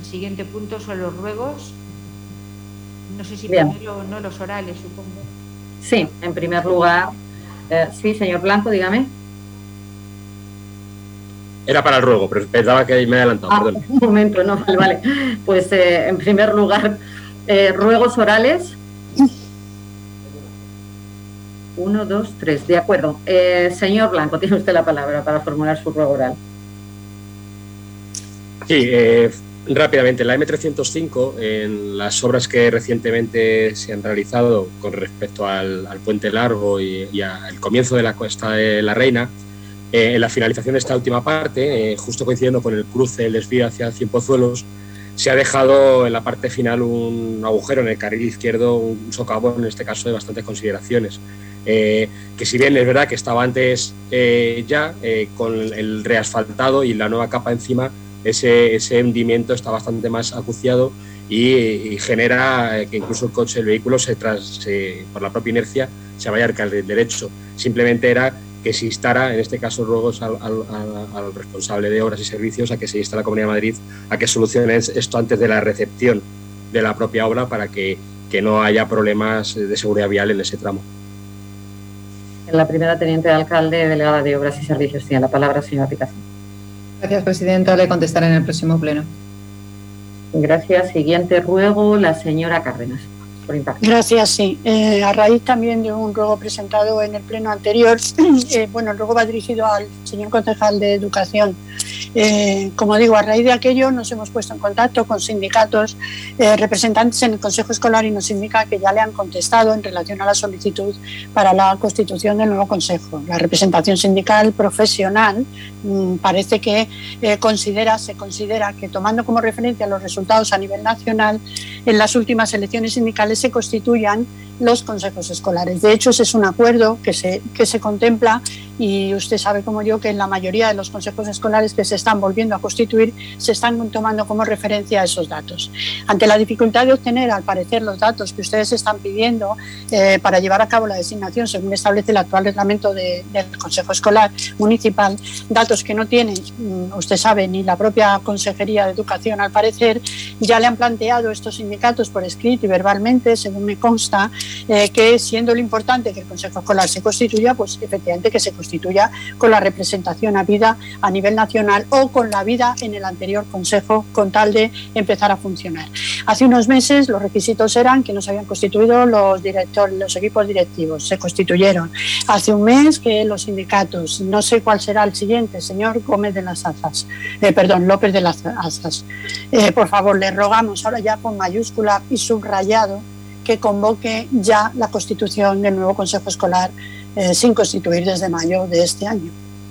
El siguiente punto son los ruegos. No sé si Bien. primero no los orales, supongo. Sí, en primer lugar. Sí, señor Blanco, dígame. Era para el ruego, pero pensaba que me he adelantado, perdón. Un momento, no, vale. Pues en primer lugar, ruegos orales. 1, 2, 3, de acuerdo. Señor Blanco, tiene usted la palabra para formular su ruego oral. Sí, rápidamente, la M305, en las obras que recientemente se han realizado con respecto al Puente Largo y al comienzo de la Cuesta de la Reina, en la finalización de esta última parte, justo coincidiendo con el cruce, el desvío hacia Cienpozuelos, se ha dejado en la parte final un agujero en el carril izquierdo, un socavón, en este caso de bastantes consideraciones. Que si bien es verdad que estaba antes con el reasfaltado y la nueva capa encima, ese hundimiento está bastante más acuciado y genera que incluso el vehículo por la propia inercia se vaya al carril derecho. Simplemente era que se instara, en este caso ruegos al responsable de obras y servicios, a que se inste a la Comunidad de Madrid a que solucione esto antes de la recepción de la propia obra para que no haya problemas de seguridad vial en ese tramo. La primera teniente de alcalde, delegada de Obras y Servicios, tiene la palabra, señora Picazo. Gracias, presidenta. Le contestaré en el próximo pleno. Gracias. Siguiente ruego, la señora Cárdenas. Por impacto. Gracias, sí. A raíz también de un ruego presentado en el pleno anterior, el ruego va dirigido al señor concejal de Educación. Como digo, a raíz de aquello nos hemos puesto en contacto con sindicatos, representantes en el Consejo Escolar, y nos indica que ya le han contestado en relación a la solicitud para la constitución del nuevo Consejo. La representación sindical profesional parece que se considera que, tomando como referencia los resultados a nivel nacional, en las últimas elecciones sindicales se constituyan los consejos escolares. De hecho, ese es un acuerdo que se contempla, y usted sabe como yo que en la mayoría de los consejos escolares que se están volviendo a constituir se están tomando como referencia esos datos. Ante la dificultad de obtener, al parecer, los datos que ustedes están pidiendo para llevar a cabo la designación según establece el actual reglamento del Consejo Escolar Municipal, datos que no tiene, usted sabe, ni la propia Consejería de Educación, al parecer, ya le han planteado estos sindicatos por escrito y verbalmente, según me consta, que siendo lo importante que el Consejo Escolar se constituya, pues efectivamente que se constituya con la representación habida a nivel nacional o con la habida en el anterior Consejo, con tal de empezar a funcionar. Hace unos meses los requisitos eran que no se habían constituido los equipos directivos, se constituyeron. Hace un mes que los sindicatos, no sé cuál será el siguiente, señor López de las Azas. Por favor, le rogamos ahora ya con mayúscula y subrayado que convoque ya la constitución del nuevo Consejo Escolar sin constituir desde mayo de este año.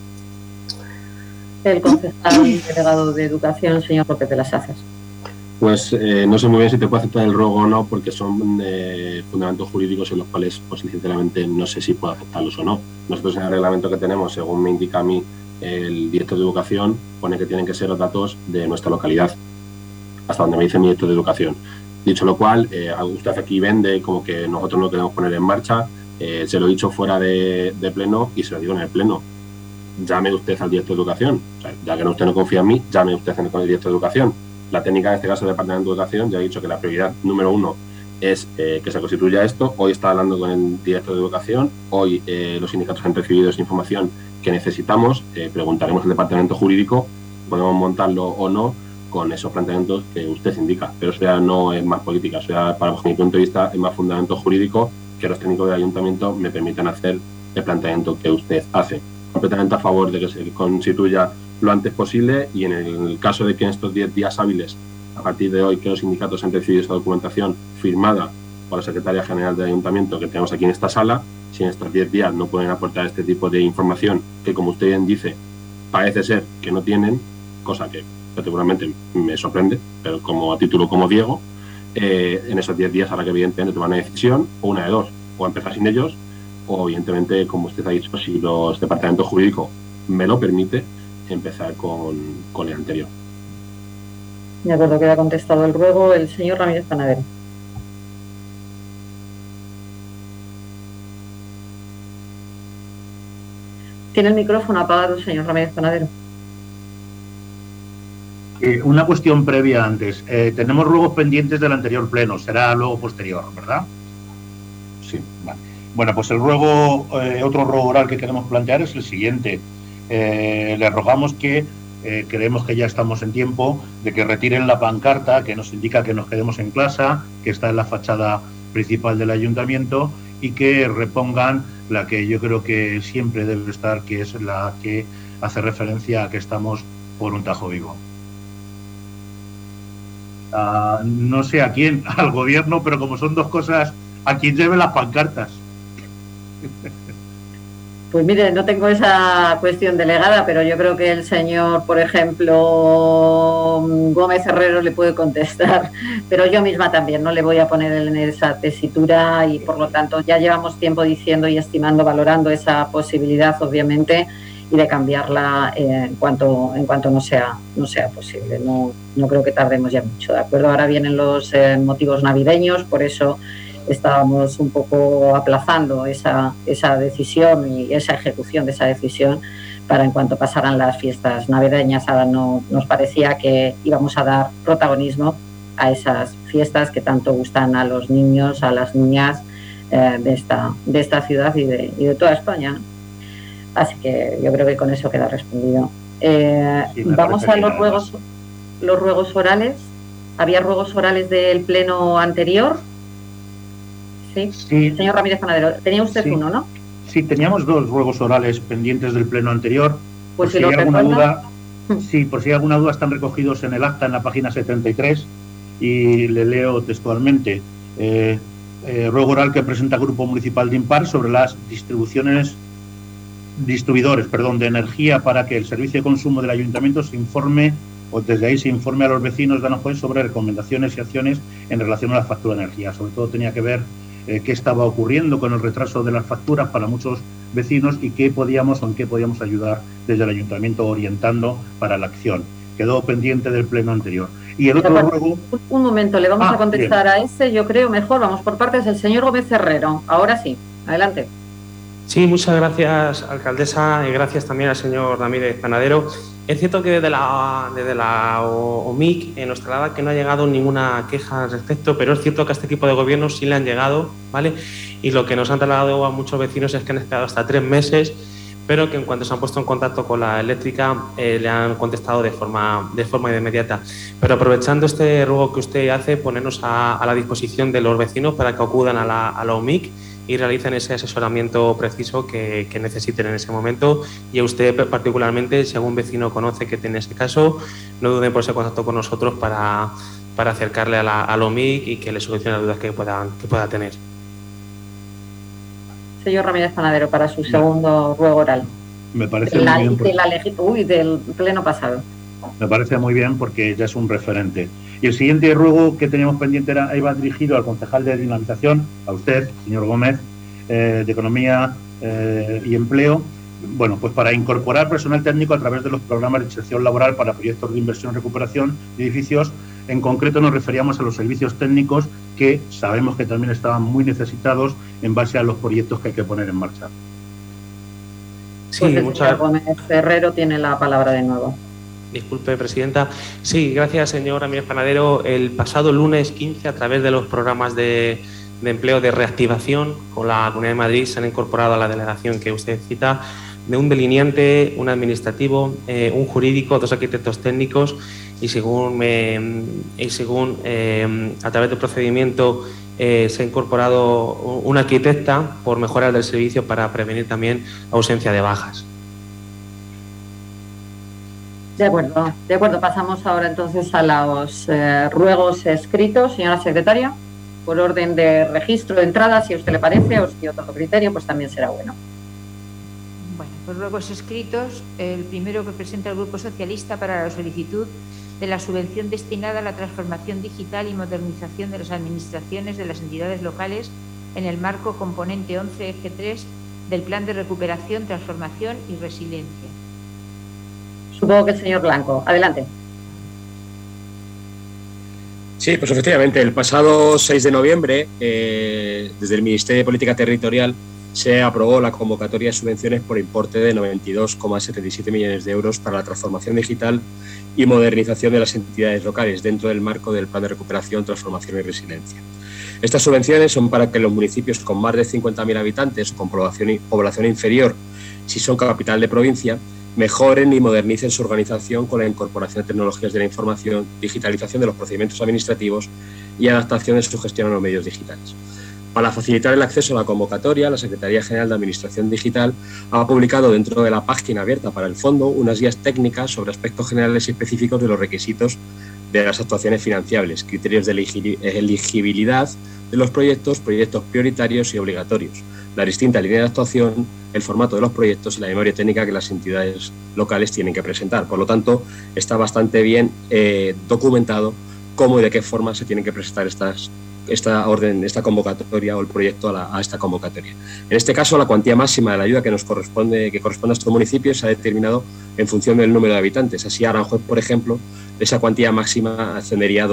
El concejal delegado de Educación, señor López de las Azas. Pues no sé muy bien si te puedo aceptar el ruego o no, porque son fundamentos jurídicos en los cuales, pues sinceramente, no sé si puedo aceptarlos o no. Nosotros en el reglamento que tenemos, según me indica a mí el director de Educación, pone que tienen que ser los datos de nuestra localidad, hasta donde me dice mi director de Educación. Dicho lo cual, usted aquí vende como que nosotros no queremos poner en marcha. Se lo he dicho fuera de pleno y se lo digo en el pleno. Llame usted al director de Educación. O sea, ya que usted no confía en mí, llame usted con el director de Educación. La técnica, en este caso, del Departamento de Educación, ya ha dicho que la prioridad número 1 es que se constituya esto. Hoy está hablando con el director de Educación. Hoy los sindicatos han recibido esa información que necesitamos. Preguntaremos al Departamento Jurídico, podemos montarlo o no, con esos planteamientos que usted indica. Pero eso ya no es más política, eso ya, para mi punto de vista, es más fundamento jurídico, que los técnicos del ayuntamiento me permitan hacer el planteamiento que usted hace. Completamente a favor de que se constituya lo antes posible, y en el caso de que en estos 10 días hábiles, a partir de hoy, que los sindicatos han recibido esta documentación firmada por la secretaria general del ayuntamiento que tenemos aquí en esta sala, si en estos 10 días no pueden aportar este tipo de información que, como usted bien dice, parece ser que no tienen, cosa que particularmente me sorprende, pero como a título como Diego, en esos 10 días habrá que evidentemente tomar una decisión, o una de dos, o empezar sin ellos, o evidentemente, como usted ha dicho, si los departamentos jurídicos me lo permite, empezar con el anterior. De acuerdo, queda contestado el ruego. El señor Ramírez Panadero. Tiene el micrófono apagado, señor Ramírez Panadero. Una cuestión previa antes. Tenemos ruegos pendientes del anterior pleno, será luego posterior, ¿verdad? Sí, vale. Bueno, pues otro ruego oral que queremos plantear es el siguiente. Le rogamos que creemos que ya estamos en tiempo de que retiren la pancarta que nos indica que nos quedemos en clase, que está en la fachada principal del ayuntamiento, y que repongan la que yo creo que siempre debe estar, que es la que hace referencia a que estamos por un Tajo vivo. No sé a quién, al gobierno, pero como son dos cosas, a quien lleve las pancartas. Pues mire, no tengo esa cuestión delegada, pero yo creo que el señor, por ejemplo, Gómez Herrero le puede contestar, pero yo misma también no le voy a poner en esa tesitura y por lo tanto ya llevamos tiempo diciendo y estimando, valorando esa posibilidad, obviamente, y de cambiarla en cuanto no sea posible. No creo que tardemos ya mucho, ¿de acuerdo? Ahora vienen los motivos navideños, por eso estábamos un poco aplazando esa decisión y esa ejecución de esa decisión para en cuanto pasaran las fiestas navideñas. Ahora nos parecía que íbamos a dar protagonismo a esas fiestas que tanto gustan a los niños, a las niñas de esta ciudad y de toda España, ¿no? Así que yo creo que con eso queda respondido. Sí, vamos a los ruegos orales. ¿Había ruegos orales del pleno anterior? Sí. Señor Ramírez Panadero, tenía usted uno, ¿no? Sí, teníamos dos ruegos orales pendientes del pleno anterior. Pues si hay alguna duda, por si hay alguna duda, están recogidos en el acta en la página 73 y le leo textualmente. Ruego oral que presenta el Grupo Municipal de Impar sobre las distribuidores de energía para que el servicio de consumo del ayuntamiento se informe a los vecinos de Aranjuez sobre recomendaciones y acciones en relación a la factura de energía. Sobre todo tenía que ver qué estaba ocurriendo con el retraso de las facturas para muchos vecinos y en qué podíamos ayudar desde el ayuntamiento orientando para la acción. Quedó pendiente del pleno anterior. Y el otro ruego... Un momento, le vamos a contestar bien a ese, yo creo mejor, vamos por partes, el señor Gómez Herrero. Ahora sí, adelante. Sí, muchas gracias, alcaldesa, y gracias también al señor Ramírez Panadero. Es cierto que desde la OMIC nos traslada que no ha llegado ninguna queja al respecto, pero es cierto que a este tipo de gobiernos sí le han llegado, ¿vale? Y lo que nos han trasladado a muchos vecinos es que han esperado hasta 3 meses, pero que en cuanto se han puesto en contacto con la eléctrica le han contestado de forma inmediata. Pero aprovechando este ruego que usted hace, ponernos a la disposición de los vecinos para que acudan a la OMIC y realicen ese asesoramiento preciso que necesiten en ese momento. Y a usted particularmente, si algún vecino conoce que tiene ese caso, no duden en ponerse en contacto con nosotros para acercarle a la OMIC y que le solucione las dudas que pueda tener. Señor Ramírez Panadero, para su segundo ruego oral. Me parece muy bien. Del pleno pasado. Me parece muy bien porque ya es un referente. Y el siguiente ruego que teníamos pendiente iba dirigido al concejal de dinamización, a usted, señor Gómez, de Economía y Empleo. Bueno, pues para incorporar personal técnico a través de los programas de inserción laboral para proyectos de inversión y recuperación de edificios. En concreto nos referíamos a los servicios técnicos que sabemos que también estaban muy necesitados en base a los proyectos que hay que poner en marcha. Sí, pues el señor Gómez Herrero tiene la palabra de nuevo. Disculpe, presidenta. Sí, gracias, señor Ramírez Panadero. El pasado lunes 15, a través de los programas de empleo de reactivación con la Comunidad de Madrid, se han incorporado a la delegación que usted cita de un delineante, un administrativo, un jurídico, 2 arquitectos técnicos y según a través del procedimiento se ha incorporado una arquitecta por mejoras del servicio para prevenir también ausencia de bajas. De acuerdo. Pasamos ahora entonces a los ruegos escritos. Señora secretaria, por orden de registro de entrada, si a usted le parece, o si otro criterio, pues también será bueno. Bueno, pues ruegos escritos. El primero que presenta el Grupo Socialista para la solicitud de la subvención destinada a la transformación digital y modernización de las administraciones de las entidades locales en el marco componente 11 eje 3 del Plan de Recuperación, Transformación y Resiliencia. Supongo que el señor Blanco. Adelante. Sí, pues efectivamente, el pasado 6 de noviembre, desde el Ministerio de Política Territorial, se aprobó la convocatoria de subvenciones por importe de 92,77 millones de euros para la transformación digital y modernización de las entidades locales dentro del marco del Plan de Recuperación, Transformación y Resiliencia. Estas subvenciones son para que los municipios con más de 50.000 habitantes o con población inferior, si son capital de provincia, mejoren y modernicen su organización con la incorporación de tecnologías de la información, digitalización de los procedimientos administrativos y adaptación de su gestión a los medios digitales. Para facilitar el acceso a la convocatoria, la Secretaría General de Administración Digital ha publicado dentro de la página abierta para el fondo unas guías técnicas sobre aspectos generales y específicos de los requisitos de las actuaciones financiables, criterios de elegibilidad de los proyectos prioritarios y obligatorios, la distinta línea de actuación, el formato de los proyectos y la memoria técnica que las entidades locales tienen que presentar. Por lo tanto, está bastante bien documentado cómo y de qué forma se tienen que presentar esta convocatoria o el proyecto a esta convocatoria. En este caso, la cuantía máxima de la ayuda que corresponde a estos municipios se ha determinado en función del número de habitantes. Así, Aranjuez, por ejemplo, esa cuantía máxima ascendería a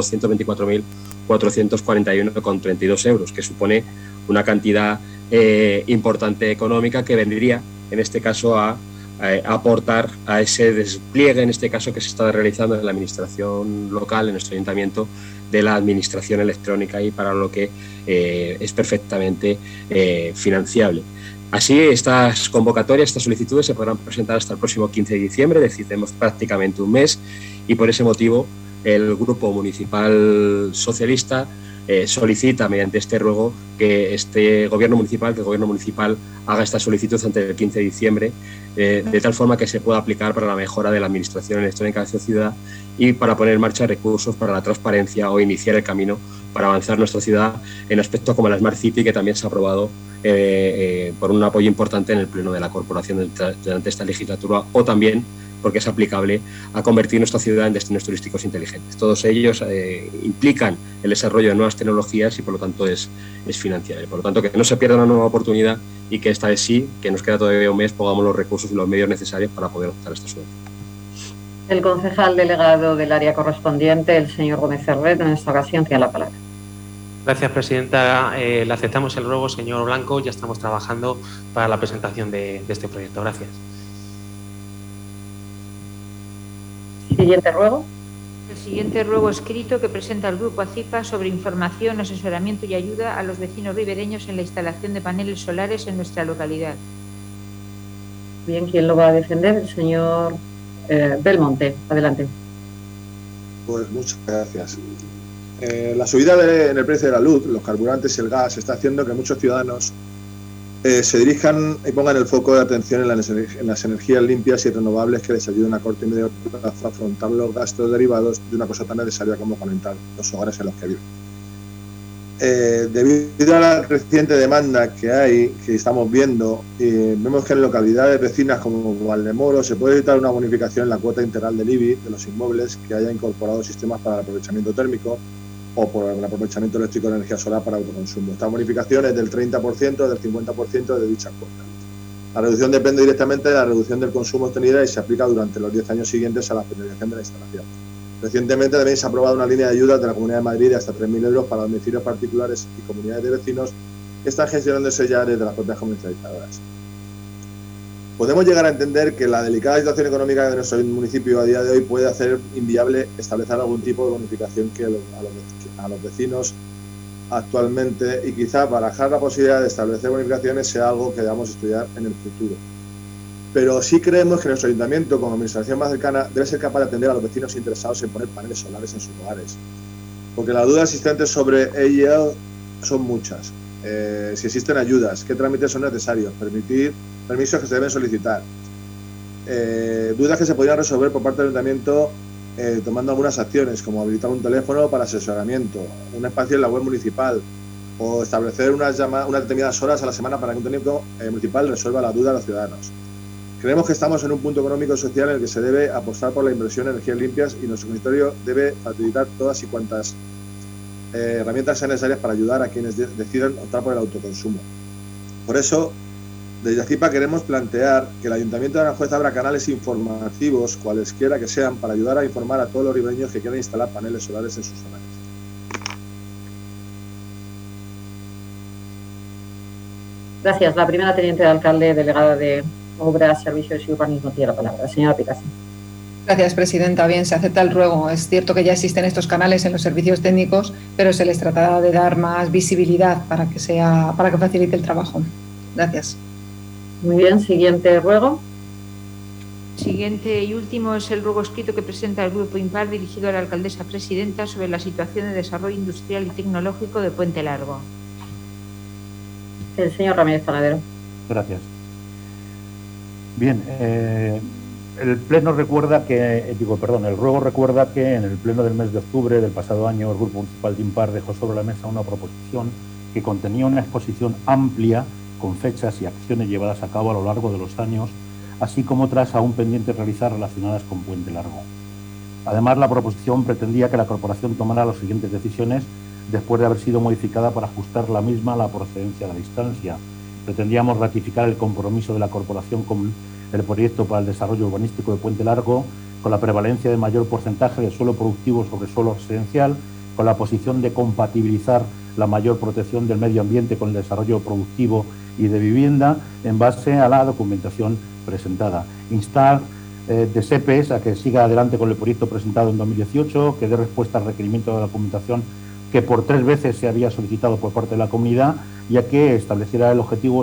224.441,32 euros, que supone una cantidad importante económica que vendría, en este caso, a aportar a ese despliegue, en este caso, que se está realizando en la administración local, en nuestro ayuntamiento, de la administración electrónica y para lo que es perfectamente financiable. Así, estas convocatorias, estas solicitudes se podrán presentar hasta el próximo 15 de diciembre, es decir, tenemos prácticamente un mes, y por ese motivo el Grupo Municipal Socialista solicita mediante este ruego que el Gobierno Municipal haga esta solicitud antes del 15 de diciembre, de tal forma que se pueda aplicar para la mejora de la administración electrónica de la ciudad y para poner en marcha recursos para la transparencia o iniciar el camino para avanzar nuestra ciudad en aspectos como la Smart City, que también se ha aprobado por un apoyo importante en el Pleno de la Corporación durante esta legislatura, o también porque es aplicable a convertir nuestra ciudad en destinos turísticos inteligentes. Todos ellos implican el desarrollo de nuevas tecnologías y, por lo tanto, es financiable. Por lo tanto, que no se pierda una nueva oportunidad y que esta vez sí, que nos queda todavía un mes, pongamos los recursos y los medios necesarios para poder optar a esta subvención. El concejal delegado del área correspondiente, el señor Gómez Ferrer, en esta ocasión tiene la palabra. Gracias, presidenta. Le aceptamos el ruego, señor Blanco. Ya estamos trabajando para la presentación de este proyecto. Gracias. Siguiente ruego. El siguiente ruego escrito que presenta el Grupo ACIPA sobre información, asesoramiento y ayuda a los vecinos ribereños en la instalación de paneles solares en nuestra localidad. Bien, ¿quién lo va a defender? El señor Belmonte. Adelante. Pues muchas gracias. La subida en el precio de la luz, los carburantes y el gas está haciendo que muchos ciudadanos se dirijan y pongan el foco de atención en las energías limpias y renovables que les ayuden a corto y medio plazo a afrontar los gastos derivados de una cosa tan necesaria como calentar los hogares en los que viven. Debido a la creciente demanda que estamos viendo, vemos que en localidades vecinas como Valdemoro se puede evitar una bonificación en la cuota integral del IBI de los inmuebles que haya incorporado sistemas para el aprovechamiento térmico o por el aprovechamiento eléctrico de energía solar para autoconsumo. Esta bonificación es del 30% del 50% de dicha cuota. La reducción depende directamente de la reducción del consumo obtenida y se aplica durante los 10 años siguientes a la finalización de la instalación. Recientemente también se ha aprobado una línea de ayuda de la Comunidad de Madrid de hasta 3.000 euros para domicilios particulares y comunidades de vecinos que están gestionándose ya desde las propias comercializadoras. Podemos llegar a entender que la delicada situación económica de nuestro municipio a día de hoy puede hacer inviable establecer algún tipo de bonificación a los vecinos actualmente, y quizá barajar la posibilidad de establecer bonificaciones sea algo que debamos estudiar en el futuro. Pero sí creemos que nuestro ayuntamiento, como administración más cercana, debe ser capaz de atender a los vecinos interesados en poner paneles solares en sus hogares, porque las dudas existentes sobre ello son muchas. Si existen ayudas, qué trámites son necesarios, permisos que se deben solicitar, dudas que se podrían resolver por parte del ayuntamiento tomando algunas acciones, como habilitar un teléfono para asesoramiento, un espacio en la web municipal, o establecer unas determinadas horas a la semana para que un técnico municipal resuelva la duda de los ciudadanos. Creemos que estamos en un punto económico y social en el que se debe apostar por la inversión en energías limpias, y nuestro ministerio debe facilitar todas y cuantas herramientas sean necesarias para ayudar a quienes decidan optar por el autoconsumo. Por eso, desde ACIPA queremos plantear que el Ayuntamiento de Aranjuez abra canales informativos, cualesquiera que sean, para ayudar a informar a todos los ribereños que quieran instalar paneles solares en sus hogares. Gracias. La primera teniente de alcalde, delegada de Obras, Servicios y Urbanismo, tiene la palabra. Señora Picasso. Gracias, presidenta. Bien, se acepta el ruego. Es cierto que ya existen estos canales en los servicios técnicos, pero se les tratará de dar más visibilidad para que facilite el trabajo. Gracias. Muy bien, siguiente ruego. Siguiente y último es el ruego escrito que presenta el Grupo Impar dirigido a la alcaldesa presidenta sobre la situación de desarrollo industrial y tecnológico de Puente Largo. El señor Ramírez Panadero. Gracias. Bien, el ruego recuerda que en el pleno del mes de octubre del pasado año el Grupo Municipal de Impar dejó sobre la mesa una proposición que contenía una exposición amplia con fechas y acciones llevadas a cabo a lo largo de los años, así como otras aún pendientes de realizar relacionadas con Puente Largo. Además, la proposición pretendía que la corporación tomara las siguientes decisiones después de haber sido modificada para ajustar la misma a la procedencia de la instancia. Pretendíamos ratificar el compromiso de la corporación con el proyecto para el desarrollo urbanístico de Puente Largo, con la prevalencia de mayor porcentaje de suelo productivo sobre suelo residencial, con la posición de compatibilizar la mayor protección del medio ambiente con el desarrollo productivo y de vivienda en base a la documentación presentada. Instar de SEPES a que siga adelante con el proyecto presentado en 2018, que dé respuesta al requerimiento de la documentación que por 3 veces se había solicitado por parte de la comunidad, ya que establezca el objetivo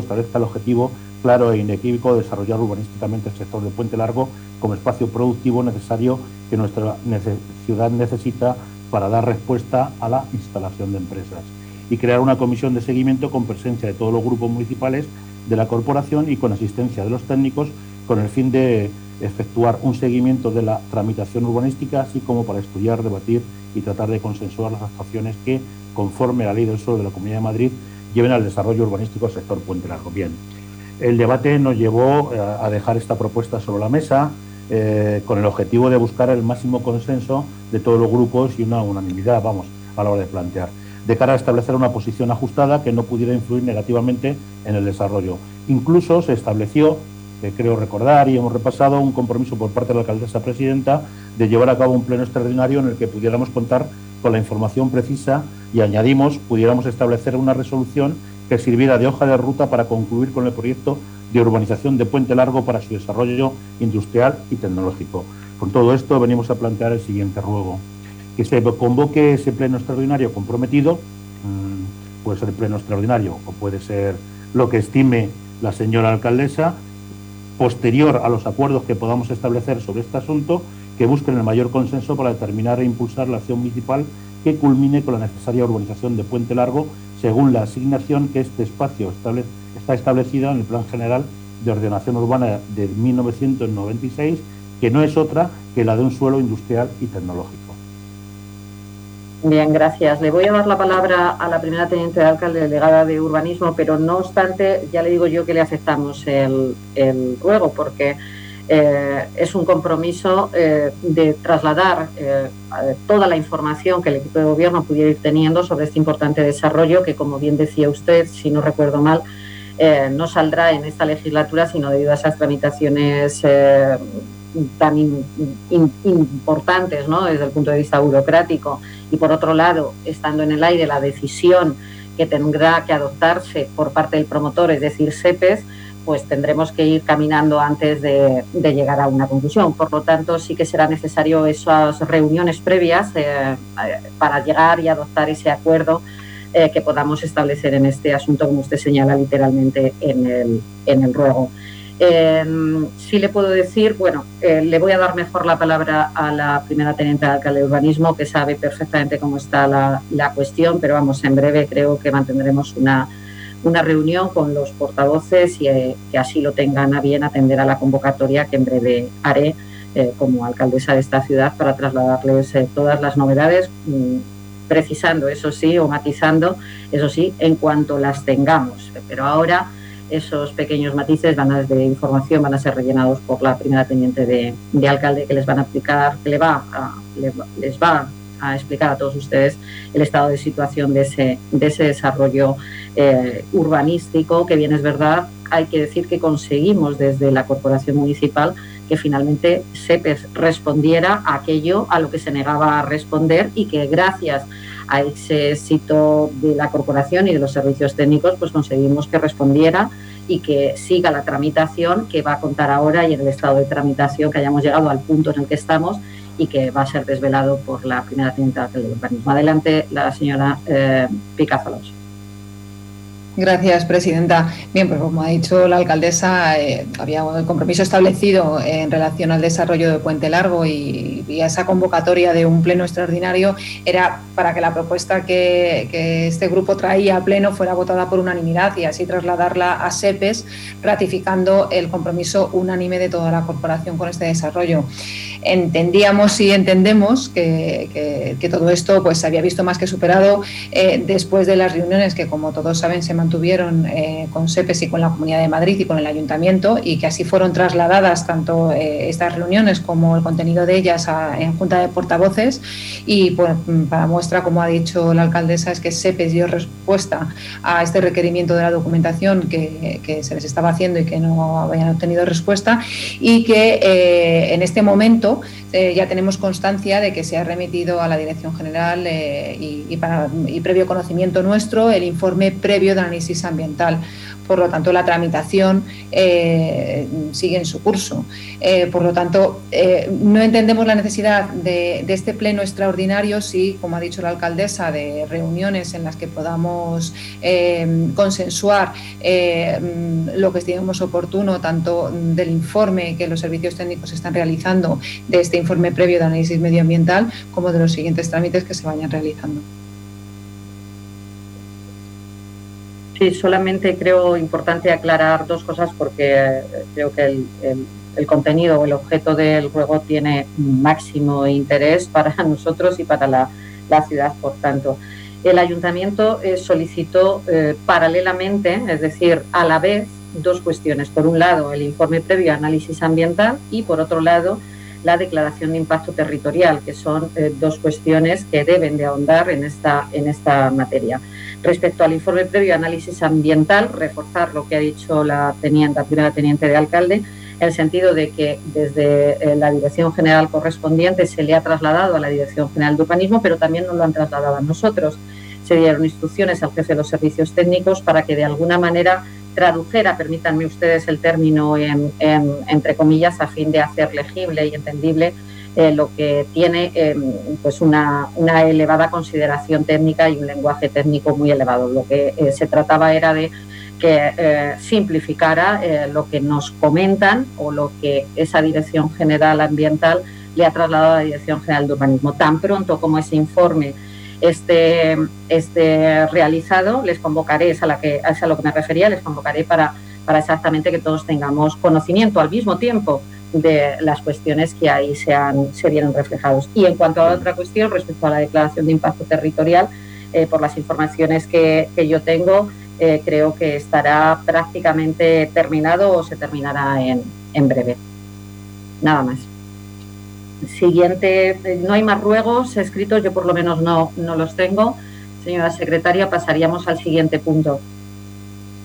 claro e inequívoco de desarrollar urbanísticamente el sector de Puente Largo como espacio productivo necesario que nuestra ciudad necesita para dar respuesta a la instalación de empresas, y crear una comisión de seguimiento con presencia de todos los grupos municipales de la corporación y con asistencia de los técnicos, con el fin de efectuar un seguimiento de la tramitación urbanística, así como para estudiar, debatir y tratar de consensuar las actuaciones que, conforme a la Ley del Suelo de la Comunidad de Madrid, lleven al desarrollo urbanístico del sector Puente Largo. Bien, el debate nos llevó a dejar esta propuesta sobre la mesa con el objetivo de buscar el máximo consenso de todos los grupos y una unanimidad, a la hora de plantear, de cara a establecer una posición ajustada que no pudiera influir negativamente en el desarrollo. Incluso se estableció, creo recordar y hemos repasado, un compromiso por parte de la alcaldesa presidenta de llevar a cabo un pleno extraordinario en el que pudiéramos contar con la información precisa y añadimos, pudiéramos establecer una resolución que sirviera de hoja de ruta para concluir con el proyecto de urbanización de Puente Largo para su desarrollo industrial y tecnológico. Con todo esto venimos a plantear el siguiente ruego: que se convoque ese pleno extraordinario comprometido, puede ser el pleno extraordinario o puede ser lo que estime la señora alcaldesa, posterior a los acuerdos que podamos establecer sobre este asunto, que busquen el mayor consenso para determinar e impulsar la acción municipal que culmine con la necesaria urbanización de Puente Largo, según la asignación que este espacio está establecida en el Plan General de Ordenación Urbana de 1996, que no es otra que la de un suelo industrial y tecnológico. Bien, gracias. Le voy a dar la palabra a la primera teniente de alcalde delegada de Urbanismo, pero no obstante, ya le digo yo que le aceptamos el ruego, porque es un compromiso de trasladar toda la información que el equipo de gobierno pudiera ir teniendo sobre este importante desarrollo que, como bien decía usted, si no recuerdo mal, no saldrá en esta legislatura, sino debido a esas tramitaciones tan importantes, ¿no?, desde el punto de vista burocrático, y por otro lado, estando en el aire la decisión que tendrá que adoptarse por parte del promotor, es decir, SEPES, pues tendremos que ir caminando antes de llegar a una conclusión. Por lo tanto, sí que será necesario esas reuniones previas para llegar y adoptar ese acuerdo que podamos establecer en este asunto, como usted señala literalmente en el ruego. Sí le puedo decir, le voy a dar mejor la palabra a la primera teniente de alcalde de Urbanismo, que sabe perfectamente cómo está la cuestión, pero en breve creo que mantendremos una reunión con los portavoces y que así lo tengan a bien atender a la convocatoria que en breve haré como alcaldesa de esta ciudad para trasladarles todas las novedades, precisando, eso sí, o matizando, eso sí, en cuanto las tengamos. Pero ahora esos pequeños matices de información van a ser rellenados por la primera teniente de alcalde, que les van a aplicar, que les va a explicar a todos ustedes el estado de situación de ese desarrollo urbanístico, que bien es verdad, hay que decir que conseguimos desde la Corporación Municipal que finalmente SEPES respondiera a aquello a lo que se negaba a responder, y que gracias a ese éxito de la corporación y de los servicios técnicos, pues conseguimos que respondiera y que siga la tramitación, que va a contar ahora, y en el estado de tramitación que hayamos llegado al punto en el que estamos y que va a ser desvelado por la primera teniente de alcalde de urbanismo. Adelante, la señora Picazolos. Gracias, presidenta. Bien, pues como ha dicho la alcaldesa, había un compromiso establecido en relación al desarrollo de Puente Largo y esa convocatoria de un pleno extraordinario era para que la propuesta que este grupo traía a pleno fuera votada por unanimidad y así trasladarla a SEPES, ratificando el compromiso unánime de toda la corporación con este desarrollo. Entendíamos y entendemos que todo esto pues se había visto más que superado después de las reuniones que, como todos saben, se mantuvieron con SEPES y con la Comunidad de Madrid y con el Ayuntamiento, y que así fueron trasladadas tanto estas reuniones como el contenido de ellas en Junta de Portavoces. Y pues, para muestra, como ha dicho la alcaldesa, es que SEPES dio respuesta a este requerimiento de la documentación que se les estaba haciendo y que no habían obtenido respuesta, y que en este momento ya tenemos constancia de que se ha remitido a la Dirección General y previo conocimiento nuestro el informe previo de análisis ambiental. Por lo tanto, la tramitación sigue en su curso. Por lo tanto, no entendemos la necesidad de este pleno extraordinario si, como ha dicho la alcaldesa, de reuniones en las que podamos consensuar lo que estimemos oportuno, tanto del informe que los servicios técnicos están realizando, de este informe previo de análisis medioambiental, como de los siguientes trámites que se vayan realizando. Sí, solamente creo importante aclarar dos cosas, porque creo que el contenido o el objeto del ruego tiene máximo interés para nosotros y para la ciudad. Por tanto, el Ayuntamiento solicitó paralelamente, es decir, a la vez, dos cuestiones. Por un lado, el informe previo a análisis ambiental y, por otro lado, la declaración de impacto territorial, que son dos cuestiones que deben de ahondar en esta materia. Respecto al informe previo a análisis ambiental, reforzar lo que ha dicho la primera teniente de alcalde, en el sentido de que desde la Dirección General correspondiente se le ha trasladado a la Dirección General de Urbanismo, pero también nos lo han trasladado a nosotros. Se dieron instrucciones al jefe de los servicios técnicos para que de alguna manera tradujera, permítanme ustedes el término entre comillas, a fin de hacer legible y entendible lo que tiene pues una elevada consideración técnica y un lenguaje técnico muy elevado. Lo que se trataba era de que simplificara lo que nos comentan o lo que esa Dirección General Ambiental le ha trasladado a la Dirección General de Urbanismo. Tan pronto como ese informe esté realizado, les convocaré, es a lo que me refería, les convocaré para exactamente que todos tengamos conocimiento al mismo tiempo de las cuestiones que ahí se vieron reflejados. Y en cuanto a la otra cuestión, respecto a la declaración de impacto territorial, por las informaciones que yo tengo, creo que estará prácticamente terminado o se terminará en breve. Nada más. Siguiente, no hay más ruegos escritos, yo por lo menos no los tengo. Señora secretaria, pasaríamos al siguiente punto.